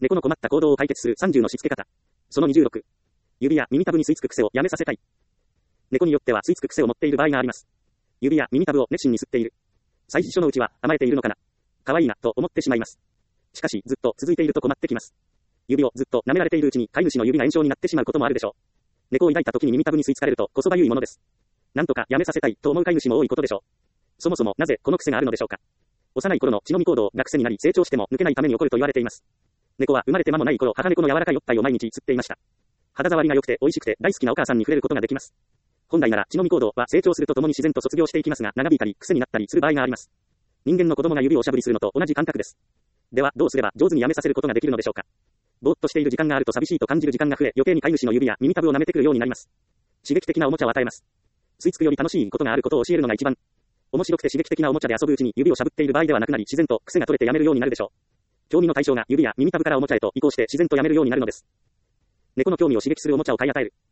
猫の困った行動を解決する30のしつけ方。その26。指や耳たぶに吸い付く癖をやめさせたい。猫によっては吸い付く癖を持っている場合があります。指や耳たぶを熱心に吸っている。最初のうちは甘えているのかな。可愛いなと思ってしまいます。しかしずっと続いていると困ってきます。指をずっと舐められているうちに飼い主の指が炎症になってしまうこともあるでしょう。猫を抱いた時に耳たぶに吸い付かれるとこそばゆいものです。なんとかやめさせたいと思う飼い主も多いことでしょう。そもそもなぜこの癖があるのでしょうか。幼い頃の血飲み行動が癖になり成長しても抜けないために起こると言われています。猫は生まれて間もない頃、母猫の柔らかいおっぱいを毎日吸っていました。肌触りが良くて美味しくて大好きなお母さんに触れることができます。本来なら血飲み行動は成長するとともに自然と卒業していきますが、長引いたり癖になったりする場合があります。人間の子供が指をおしゃぶりするのと同じ感覚です。ではどうすれば上手にやめさせることができるのでしょうか。ぼーっとしている時間があると寂しいと感じる時間が増え、余計に飼い主の指や耳たぶを舐めてくるようになります。刺激的なおもちゃを与えます。吸い付くより楽しいことがあることを教えるのが一番。面白くて刺激的なおもちゃで遊ぶうちに指をしゃぶっている場合ではなくなり、自然と癖が取れてやめるようになるでしょう。興味の対象が指や耳たぶからおもちゃへと移行して自然とやめるようになるのです。猫の興味を刺激するおもちゃを買い与える。